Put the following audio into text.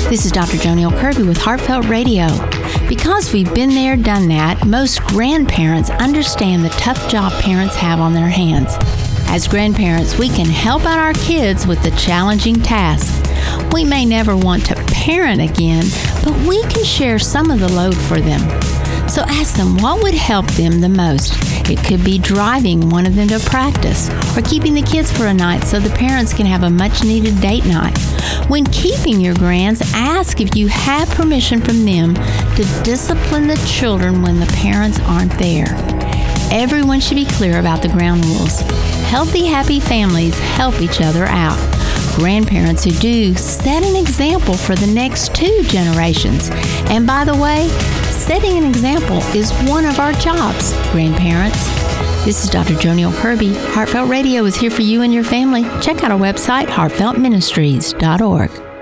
This is Dr. Joniel Kirby with Heartfelt Radio. Because we've been there, done that, most grandparents understand the tough job parents have on their hands. As grandparents, we can help out our kids with the challenging tasks. We may never want to parent again, but we can share some of the load for them. So ask them what would help them the most. It could be driving one of them to practice or keeping the kids for a night so the parents can have a much-needed date night. When keeping your grands, ask if you have permission from them to discipline the children when the parents aren't there. Everyone should be clear about the ground rules. Healthy, happy families help each other out. Grandparents who do set an example for the next 2 generations. And by the way, setting an example is one of our jobs, grandparents. This is Dr. Joniel Kirby. Heartfelt Radio is here for you and your family. Check out our website, heartfeltministries.org.